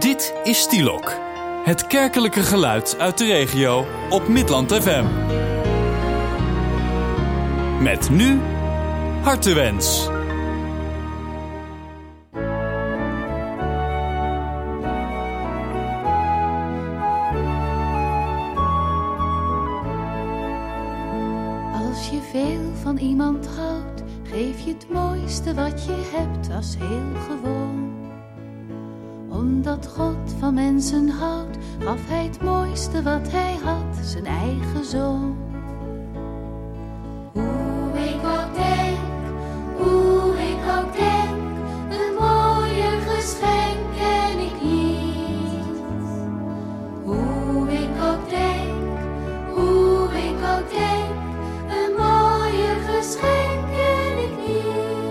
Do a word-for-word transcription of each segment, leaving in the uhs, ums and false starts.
Dit is Stielok, het kerkelijke geluid uit de regio op Midland F M. Met nu Hartewens. Als je veel van iemand houdt, geef je het mooiste wat je hebt als heel gewoon. Omdat God van mensen houdt, gaf hij het mooiste wat hij had, zijn eigen zoon. Hoe ik ook denk, hoe ik ook denk, een mooier geschenk ken ik niet. Hoe ik ook denk, hoe ik ook denk, een mooier geschenk ken ik niet.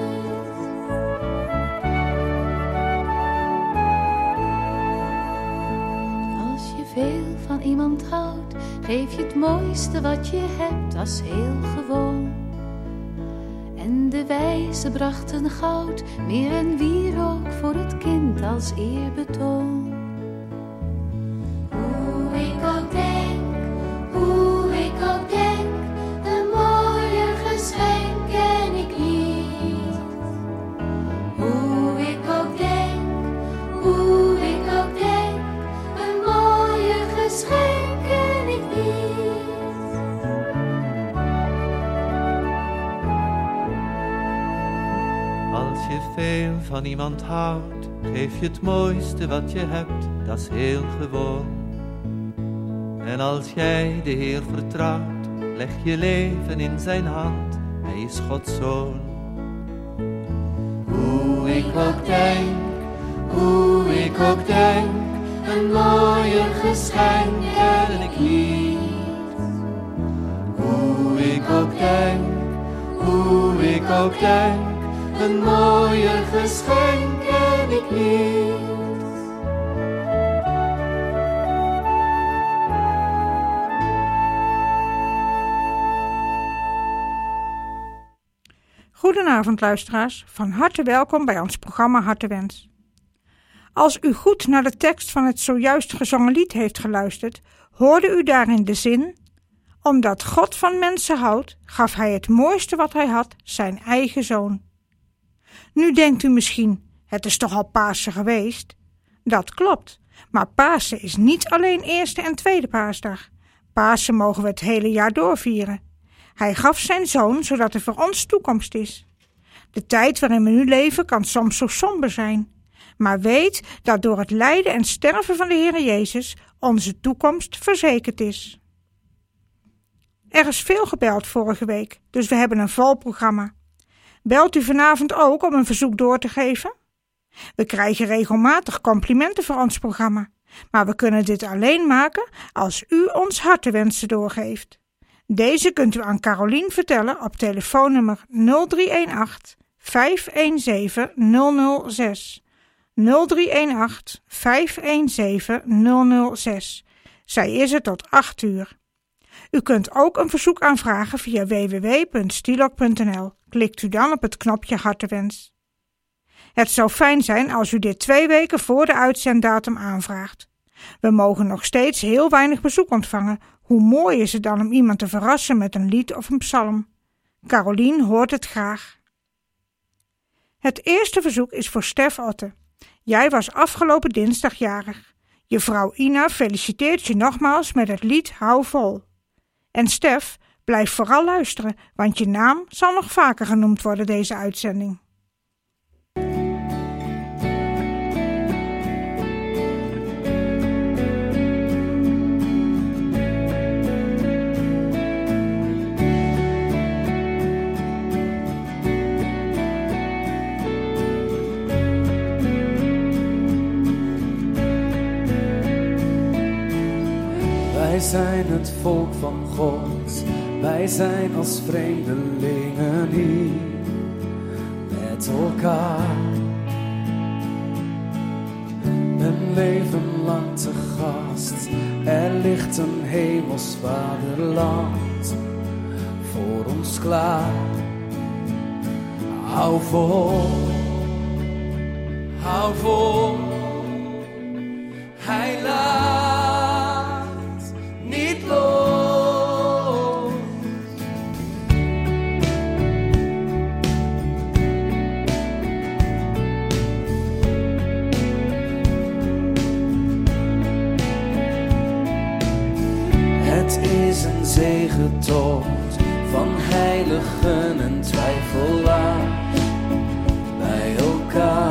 Veel van iemand houdt, geef je het mooiste wat je hebt als heel gewoon. En de wijzen brachten goud, meer en wierook voor het kind als eerbetoon. Hoe ik ook denk, hoe ik ook denk, een mooier geschenk ken ik niet. Hoe ik ook denk, hoe ik ook denk, geschenk ken ik niet. Als je veel van iemand houdt, geef je het mooiste wat je hebt, dat is heel gewoon. En als jij de Heer vertrouwt, leg je leven in zijn hand, hij is Gods zoon. Hoe ik ook denk, hoe ik ook denk, een mooier geschenk ken ik niet. Hoe ik ook denk, hoe ik ook denk, een mooier geschenk ken ik niet. Goedenavond luisteraars, van harte welkom bij ons programma Hartewens. Als u goed naar de tekst van het zojuist gezongen lied heeft geluisterd, hoorde u daarin de zin: omdat God van mensen houdt, gaf hij het mooiste wat hij had, zijn eigen zoon. Nu denkt u misschien, het is toch al Pasen geweest? Dat klopt, maar Pasen is niet alleen eerste en tweede paasdag. Pasen mogen we het hele jaar doorvieren. Hij gaf zijn zoon, zodat er voor ons toekomst is. De tijd waarin we nu leven kan soms zo somber zijn. Maar weet dat door het lijden en sterven van de Heer Jezus onze toekomst verzekerd is. Er is veel gebeld vorige week, dus we hebben een vol programma. Belt u vanavond ook om een verzoek door te geven? We krijgen regelmatig complimenten voor ons programma, maar we kunnen dit alleen maken als u ons hartewensen doorgeeft. Deze kunt u aan Carolien vertellen op telefoonnummer nul drie een acht, vijf een zeven, nul nul zes. nul drie een acht, vijf een zeven, nul nul zes. Zij is er tot acht uur. U kunt ook een verzoek aanvragen via w w w punt stielok punt n l. Klikt u dan op het knopje Hartewens. Het zou fijn zijn als u dit twee weken voor de uitzenddatum aanvraagt. We mogen nog steeds heel weinig bezoek ontvangen. Hoe mooi is het dan om iemand te verrassen met een lied of een psalm? Carolien hoort het graag. Het eerste verzoek is voor Stef Otte. Jij was afgelopen dinsdag jarig. Je vrouw Ina feliciteert je nogmaals met het lied Hou vol. En Stef, blijf vooral luisteren, want je naam zal nog vaker genoemd worden deze uitzending. Wij zijn het volk van God, wij zijn als vreemdelingen hier met elkaar. Een leven lang te gast, er ligt een hemels vaderland voor ons klaar. Hou vol, hou vol. Hij laat niet los. Het is een zegentocht van heiligen en twijfelaars bij elkaar.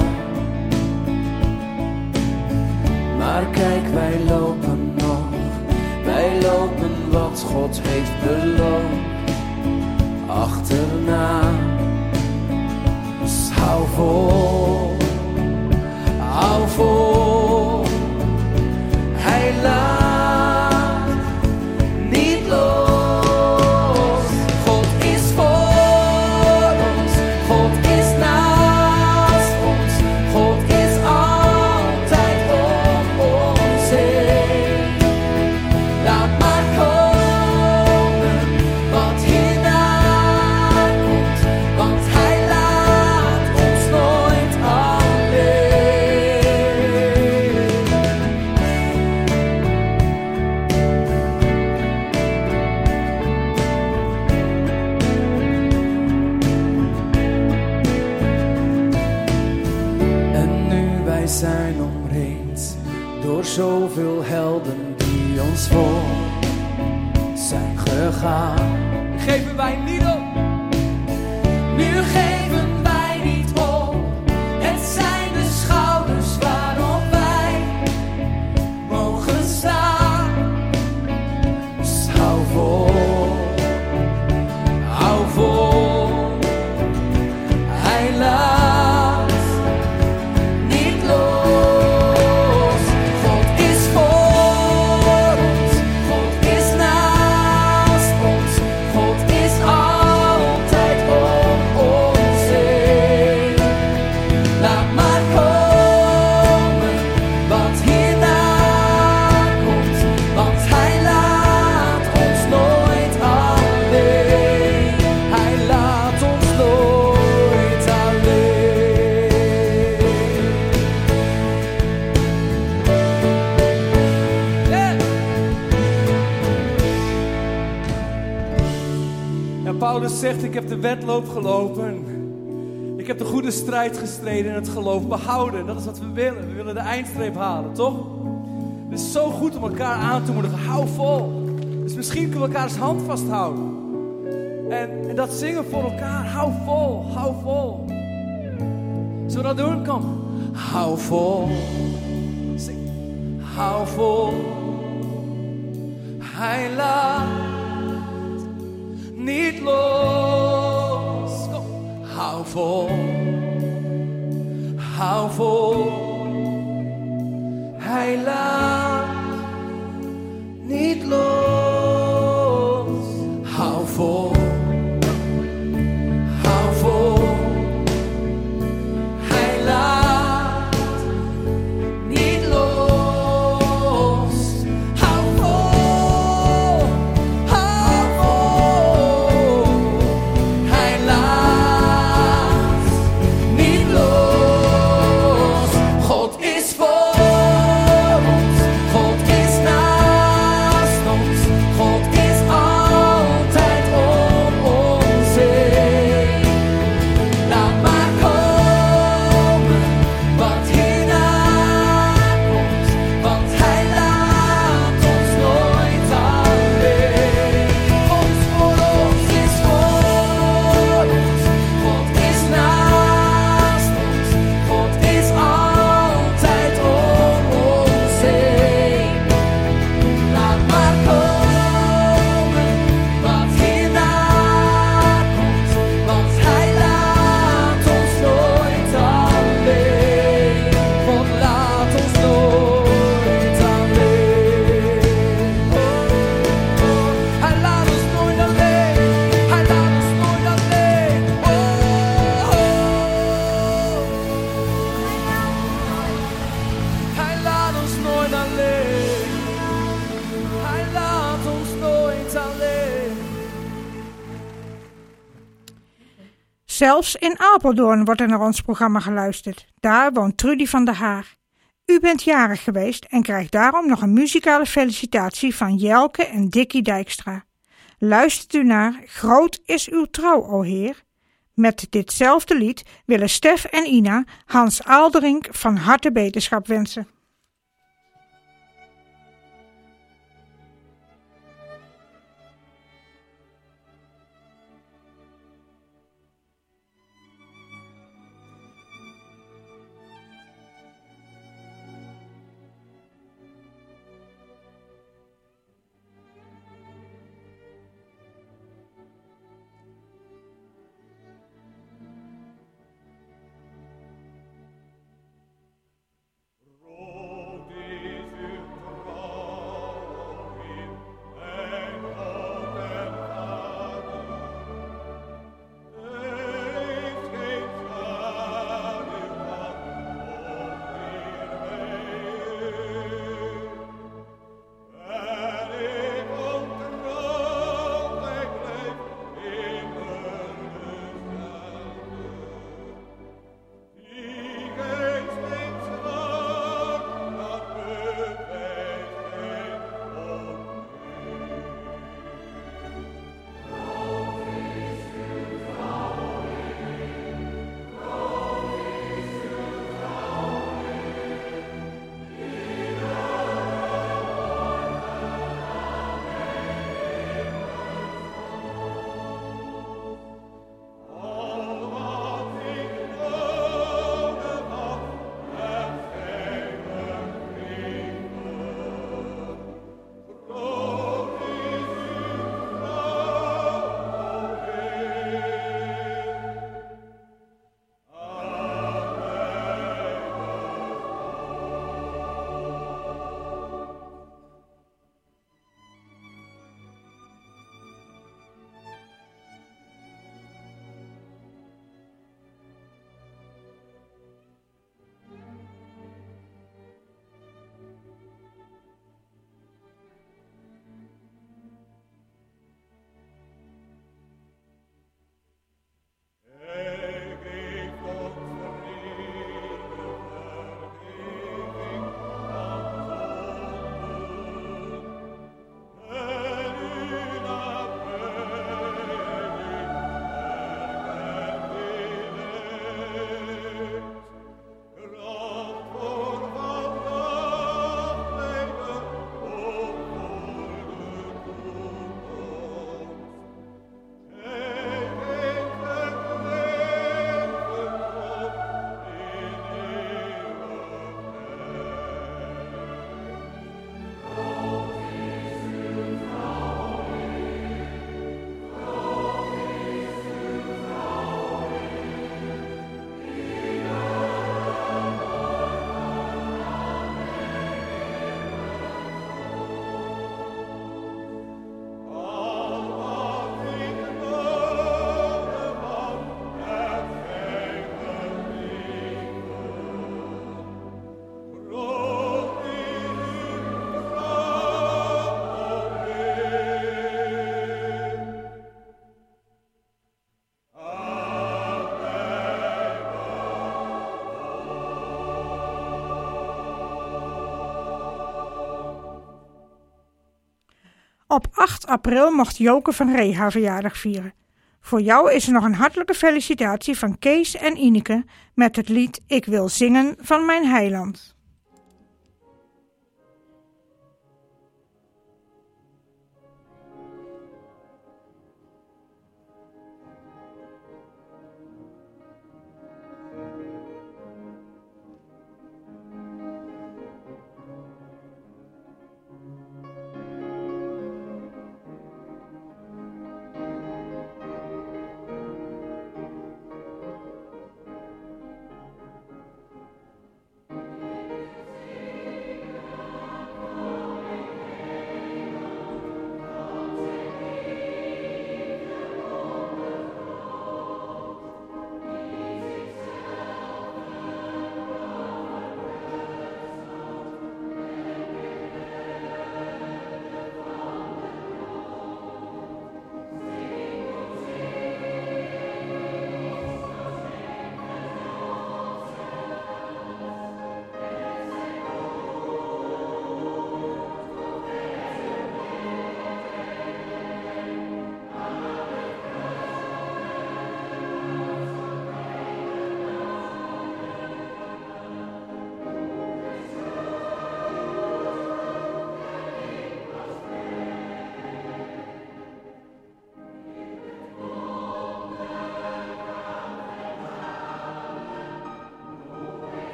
Maar kijk, wij lopen nog, wij lopen wat God heeft beloofd achterna. Dus hou vol, hou vol, hij laat niet los. God is voor ons, God is naast ons, God is altijd om ons heen. Laat maar komen wat hierna komt, want hij laat ons nooit alleen. En nu wij zijn omringd door zoveel helden die ons voor zijn gegaan. Geven wij niet op, nu geven wij niet op. Het zijn de schouders waarop wij mogen staan. Dus hou vol, hou vol, hij laat niet los. God is voor ons, God is naast ons, God is altijd om ons heen. Laat maar komen wat hierna komt, want hij laat ons nooit alleen. Hij laat ons nooit alleen. Yeah. Ja, Paulus zegt, ik heb de wedloop gelopen. Ik heb de goede strijd gestreden en het geloof behouden. Dat is wat we willen. We willen de eindstreep halen, toch? Het is zo goed om elkaar aan te moedigen. Hou vol. Dus misschien kunnen we elkaars hand vasthouden. En, en dat zingen voor elkaar. Hou vol, hou vol. Zullen we dat doen? Kom. Hou vol. Zing. Hou vol. Hij laat niet los. Kom. Hou vol. Hou vol. Hij laat niet los. Hou vol. Hou vol. Hij laat niet los. Hou vol. Hou vol. Hij laat niet los. God is voor ons, God is naast ons, God is altijd om ons heen. Laat maar komen wat hierna komt, want hij laat ons nooit alleen. God is voor ons, is voor ons, God is naast ons, God is altijd om ons heen. Laat maar komen wat hierna komt, want hij laat ons nooit alleen. God laat ons nooit alleen. Hij laat ons nooit alleen. Hij laat ons nooit alleen. Oh, hij laat ons nooit alleen. Hij laat ons nooit alleen. Zelfs in Apeldoorn wordt er naar ons programma geluisterd. Daar woont Trudy van der Haar. U bent jarig geweest en krijgt daarom nog een muzikale felicitatie van Jelke en Dikkie Dijkstra. Luistert u naar Groot is uw trouw, o Heer. Met ditzelfde lied willen Stef en Ina Hans Aalderink van harte beterschap wensen. Op acht april mocht Joke van Ree haar verjaardag vieren. Voor jou is er nog een hartelijke felicitatie van Kees en Ineke met het lied Ik wil zingen van mijn heiland.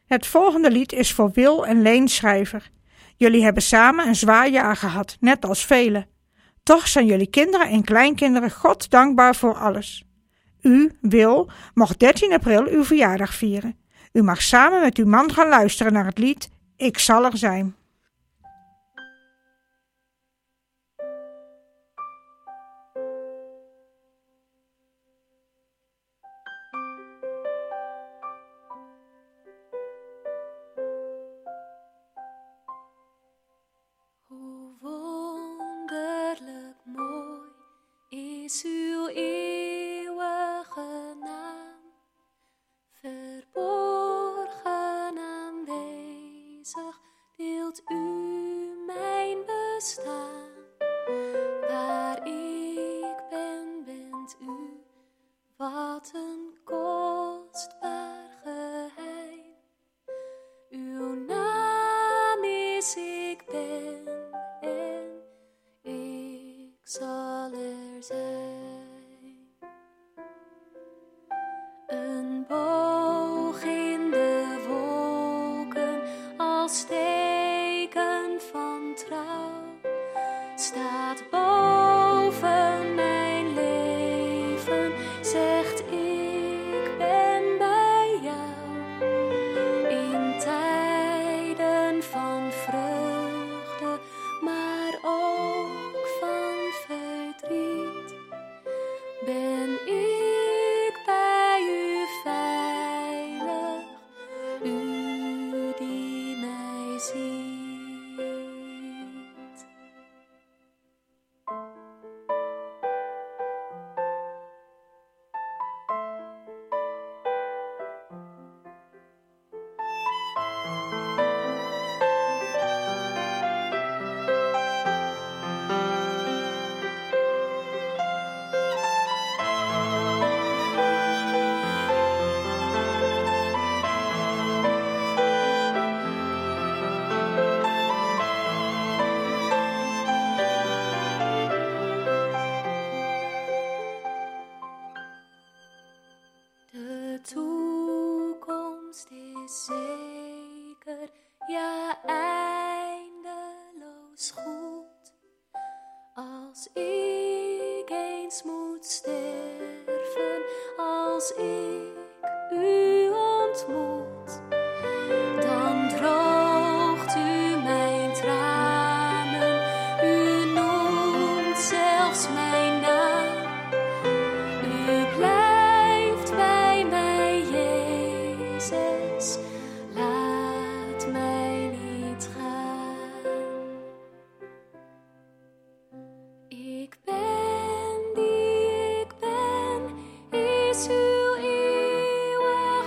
Het volgende lied is voor Wil en Leen Schrijver. Jullie hebben samen een zwaar jaar gehad, net als velen. Toch zijn jullie kinderen en kleinkinderen God dankbaar voor alles. U, Wil, mocht dertien april uw verjaardag vieren. U mag samen met uw man gaan luisteren naar het lied Ik zal er zijn. Hoe wonderlijk mooi is uw eeuwige naam, verborgen aanwezig deelt u mijn bestaan. Waar ik ben, bent u, wat een kostbaar geheim. Uw naam is ik ben en ik zal er zijn. Een boog in de wolken als teken van trouw staat boven mijn leven, zegt ik ben bij jou. In tijden van vreugde, maar ook van verdriet, ben ik bij u veilig, u die mij ziet. De toekomst is zeker, ja eindeloos goed. Als ik eens moet sterven, als ik u ontmoet, dan droogt u mijn tranen, u noemt zelfs mijn naam. U blijft bij mij, Jezus, laat mij niet gaan. Ik ben die ik ben, is uw eeuwige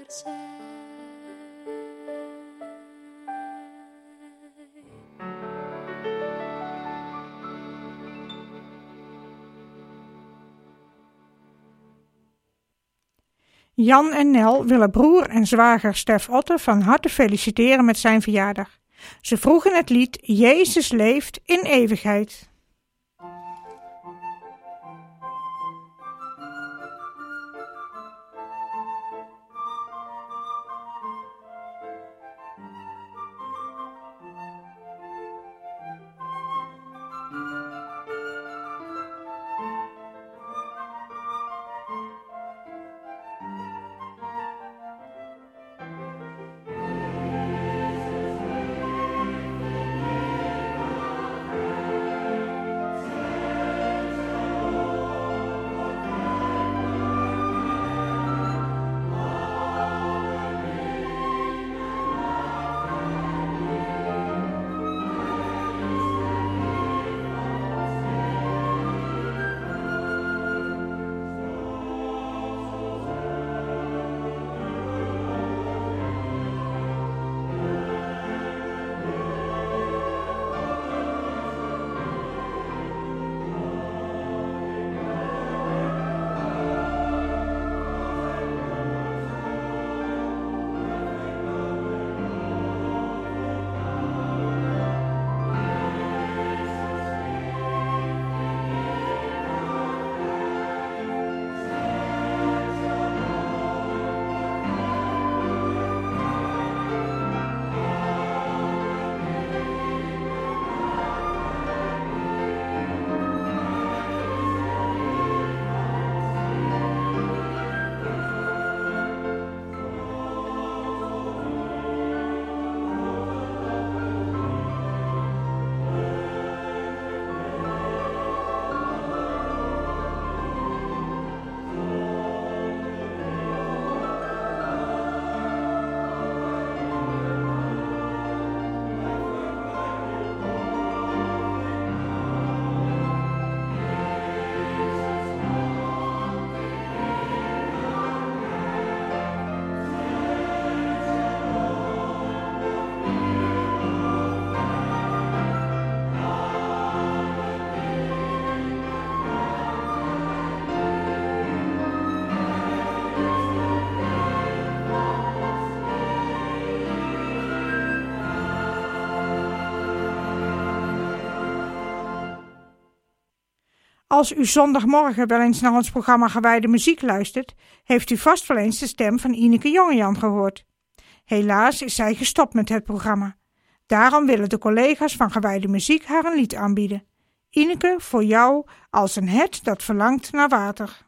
zij. Jan en Nel willen broer en zwager Stef Otte van harte feliciteren met zijn verjaardag. Ze vroegen het lied Jezus leeft in eeuwigheid. Als u zondagmorgen wel eens naar ons programma Gewijde Muziek luistert, heeft u vast wel eens de stem van Ineke Jongejan gehoord. Helaas is zij gestopt met het programma. Daarom willen de collega's van Gewijde Muziek haar een lied aanbieden. Ineke, voor jou als een het dat verlangt naar water.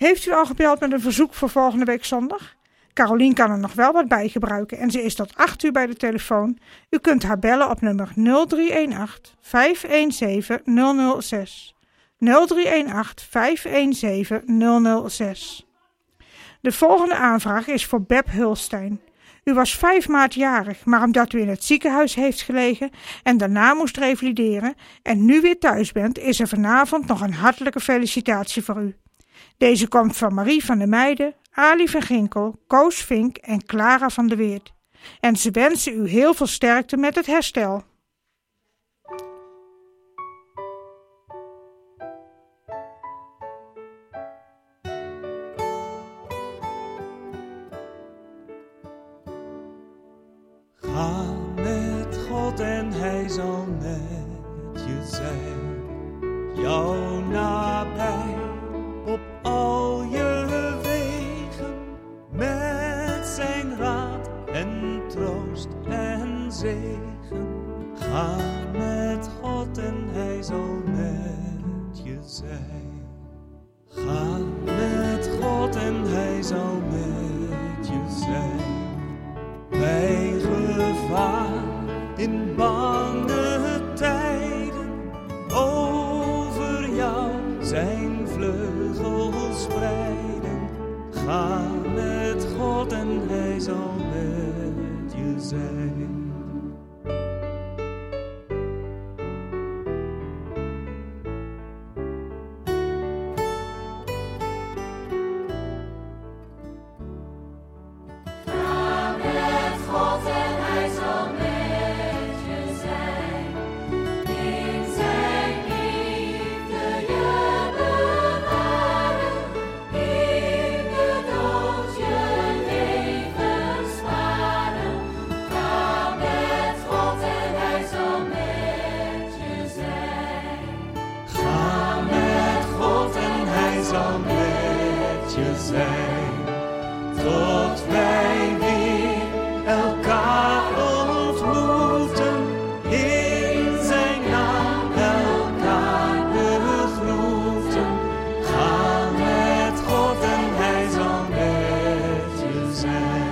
Heeft u al gebeld met een verzoek voor volgende week zondag? Carolien kan er nog wel wat bij gebruiken en ze is tot acht uur bij de telefoon. U kunt haar bellen op nummer nul drie een acht, vijf een zeven, nul nul zes. nul drie een acht, vijf een zeven, nul nul zes. De volgende aanvraag is voor Beb Hulstein. U was vijf maart jarig, maar omdat u in het ziekenhuis heeft gelegen en daarna moest revalideren en nu weer thuis bent, is er vanavond nog een hartelijke felicitatie voor u. Deze komt van Marie van der Meijden, Ali van Ginkel, Koos Vink en Clara van der Weert. En ze wensen u heel veel sterkte met het herstel. Ga met God en hij zal met je zijn. Jou nabij op al je wegen. Met zijn raad en troost en zegen. Ga met God en hij zal met je zijn. Ga met God en hij zal met je zijn. Bij gevaar in bange tijden, over jou zijn vleugels spreiden. Ga met God en hij zal met je zijn. Tot wij weer elkaar ontmoeten, in zijn naam elkaar begroeten. Ga met God en hij zal met je zijn.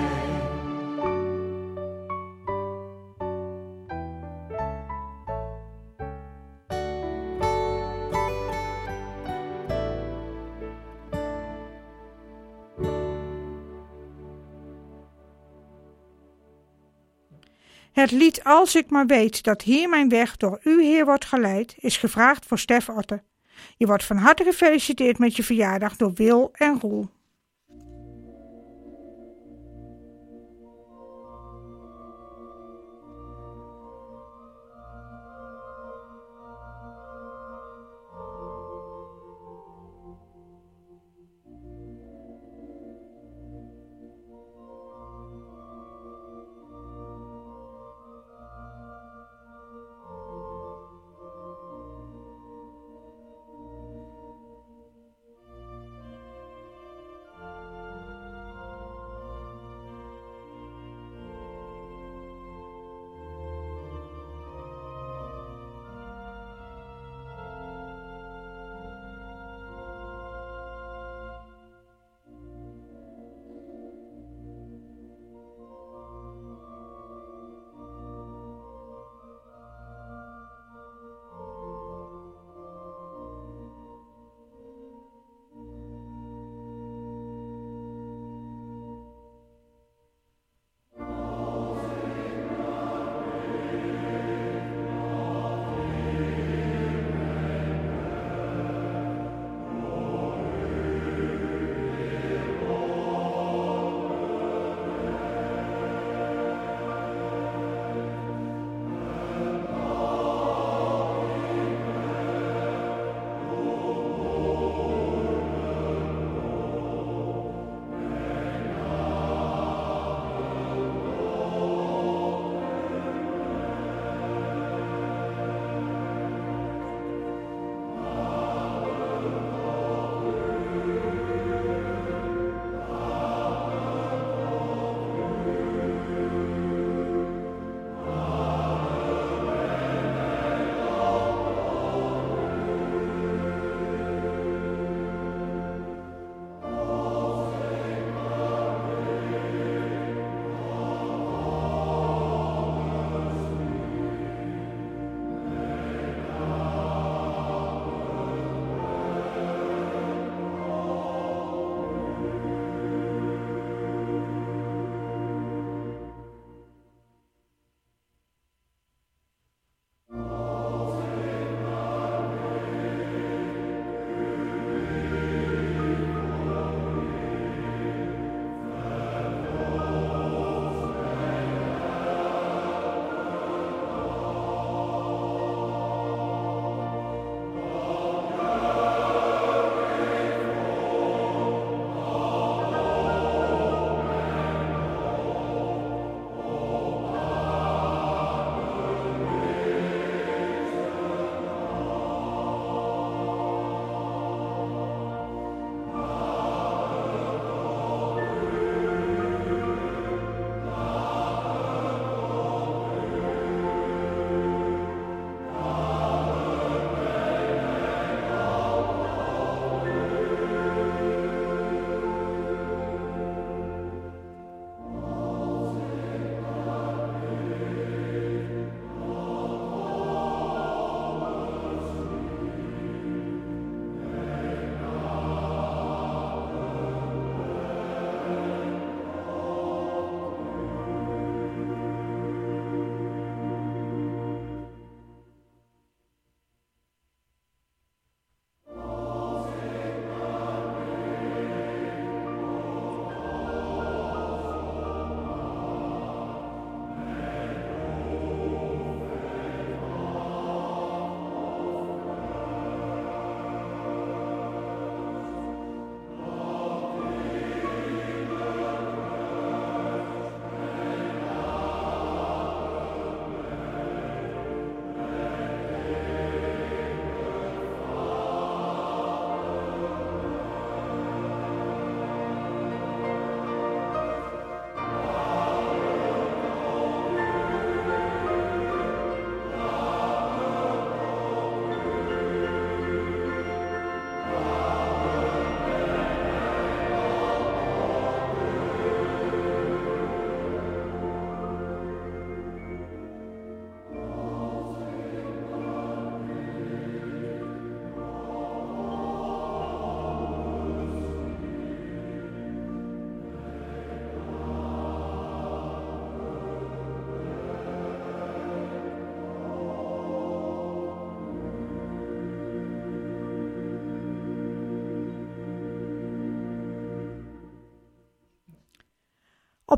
Het lied Als ik maar weet dat hier mijn weg door u, Heer, wordt geleid, is gevraagd voor Stef Otte. Je wordt van harte gefeliciteerd met je verjaardag door Wil en Roel.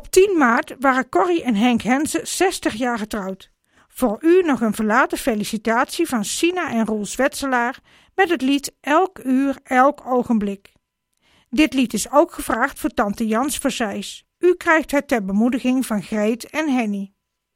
Op tien maart waren Corrie en Henk Hensen zestig jaar getrouwd. Voor u nog een verlaten felicitatie van Sina en Roel Zwetselaar met het lied Elk uur, elk ogenblik. Dit lied is ook gevraagd voor tante Jans Verzijs. U krijgt het ter bemoediging van Greet en Henny.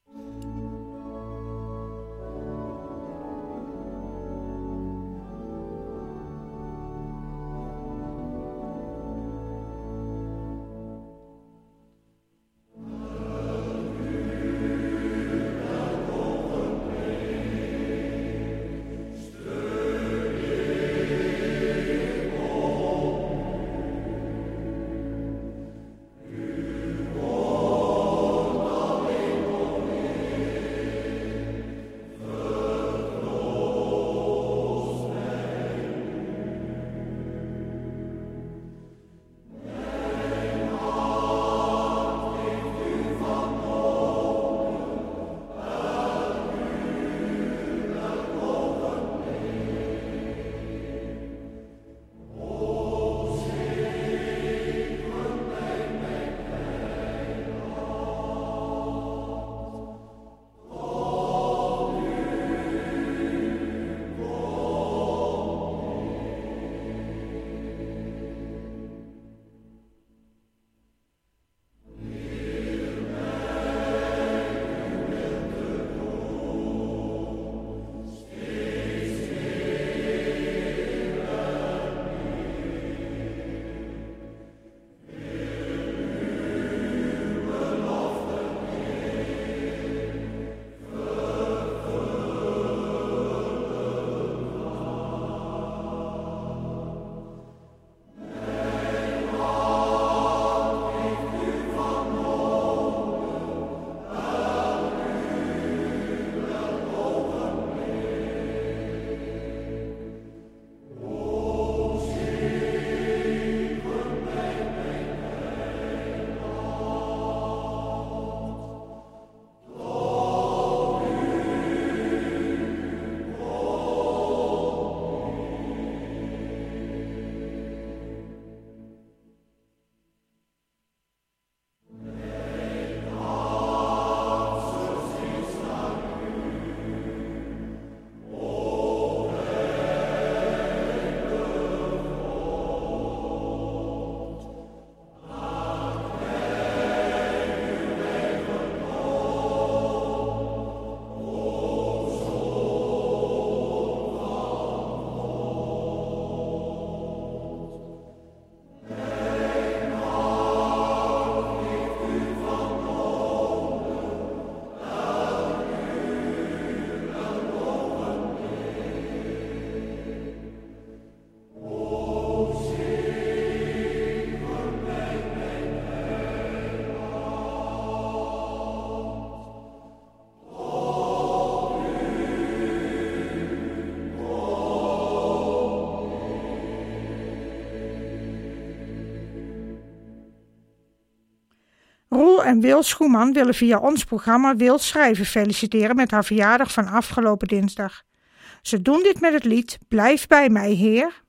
Roel en Wil Schoeman willen via ons programma Wil Schrijven feliciteren met haar verjaardag van afgelopen dinsdag. Ze doen dit met het lied Blijf bij mij, Heer.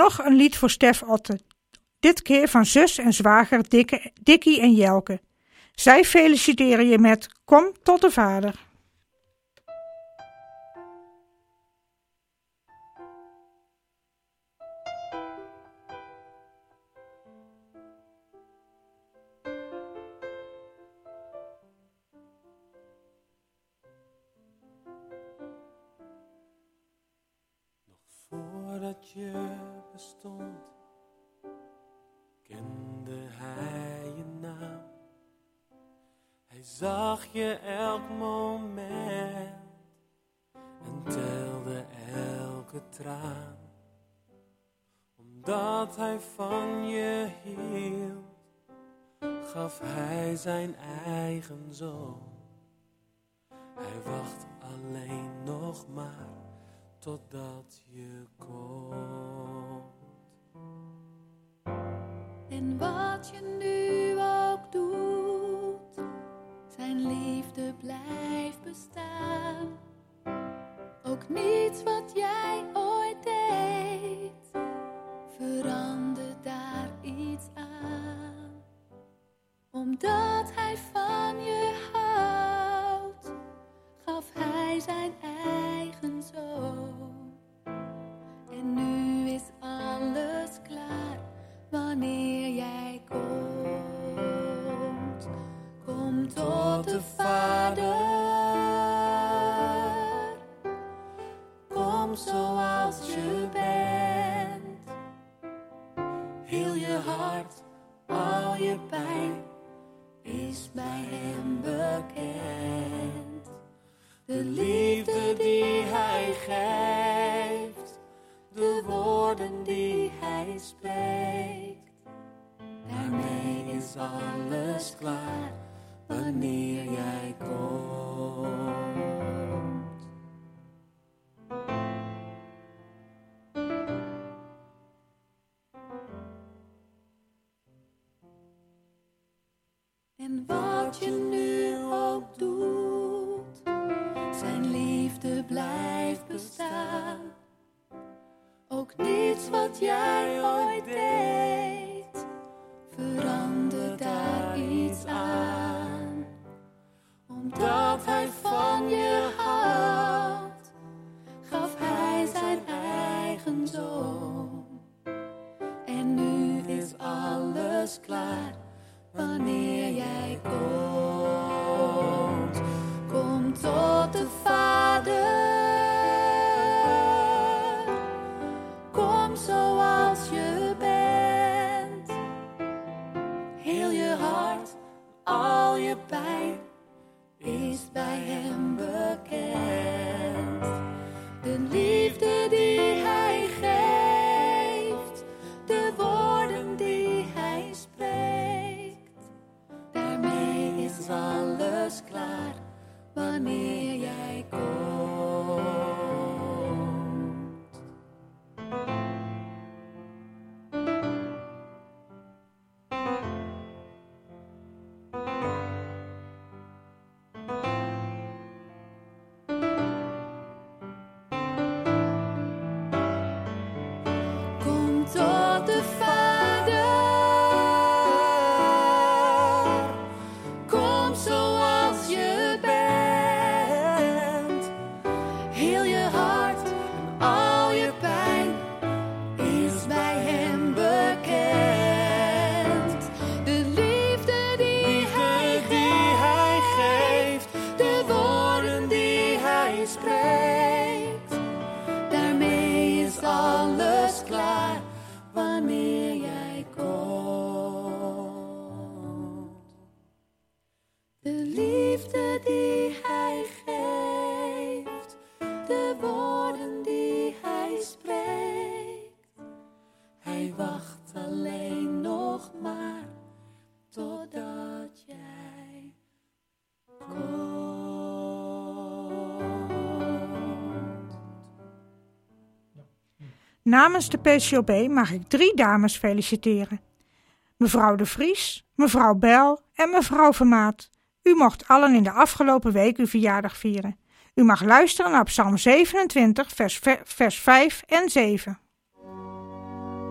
nog een lied voor Stef Otte. Dit keer van zus en zwager Dikke, Dikkie en Jelke. Zij feliciteren je met Kom tot de vader. Voordat je bestond, kende hij je naam. Hij zag je elk moment en telde elke traan. Omdat hij van je hield, gaf hij zijn eigen zoon. Hij wacht alleen nog maar totdat je komt. En wat je nu ook doet, zijn liefde blijft bestaan. Ook niets wat jij ooit deed, verandert daar iets aan. Omdat hij van je houdt, gaf hij zijn eigen zoon. En nu is alles klaar wanneer jij komt. Kom tot de Vader. Kom zoals je bent. Heel je hart, al je pijn is bij hem bekend. De liefde die hij geeft, de woorden die hij spreekt, daarmee is alles klaar wanneer jij komt. En wat je nu ook doet, zijn liefde blijft bestaan. Ook niets wat jij ooit deed, verandert daar iets aan. Omdat hij van je houdt, gaf hij zijn eigen zoon. En nu is alles klaar wanneer jij komt. Kom tot de Vader. Kom zoals je bent. Heel je hart, al je pijn is bij hem bekend. De liefde die hij geeft, de woorden die hij spreekt, daarmee is alles klaar wanneer jij komt. Kom tot de Vader. Kom zoals je bent. Heel je hart, al je pijn is bij hem bekend. De liefde die hij geeft, de woorden die hij spreekt, daarmee is alles klaar wanneer jij komt. De liefde die hij geeft, de woorden die hij spreekt, hij wacht alleen nog maar totdat jij komt. Namens de P C O B mag ik drie dames feliciteren. Mevrouw de Vries, mevrouw Bel en mevrouw Vermaat. U mocht allen in de afgelopen week uw verjaardag vieren. U mag luisteren naar Psalm zevenentwintig, vers, vers vijf en zeven.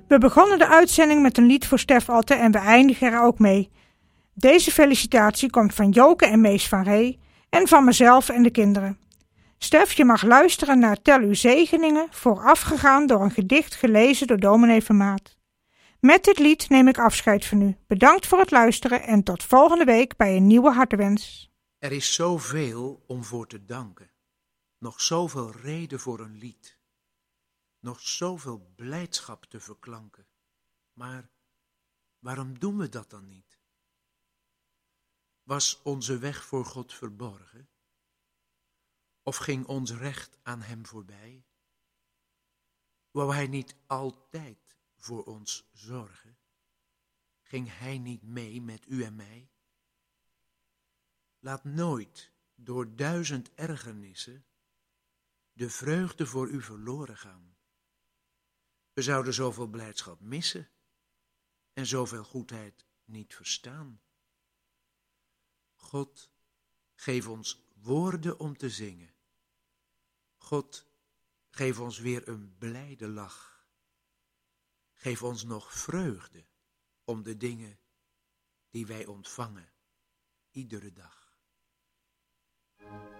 We begonnen de uitzending met een lied voor Stef Otte en we eindigen er ook mee. Deze felicitatie komt van Joke en Mees van Ree en van mezelf en de kinderen. Stef, je mag luisteren naar Tel uw zegeningen, voorafgegaan door een gedicht gelezen door dominee Vermaat. Met dit lied neem ik afscheid van u. Bedankt voor het luisteren en tot volgende week bij een nieuwe hartewens. Er is zoveel om voor te danken. Nog zoveel reden voor een lied. Nog zoveel blijdschap te verklanken. Maar waarom doen we dat dan niet? Was onze weg voor God verborgen? Of ging ons recht aan hem voorbij? Wou hij niet altijd voor ons zorgen? Ging hij niet mee met u en mij? Laat nooit door duizend ergernissen de vreugde voor u verloren gaan. We zouden zoveel blijdschap missen en zoveel goedheid niet verstaan. God, geef ons woorden om te zingen. God, geef ons weer een blijde lach. Geef ons nog vreugde om de dingen die wij ontvangen, iedere dag.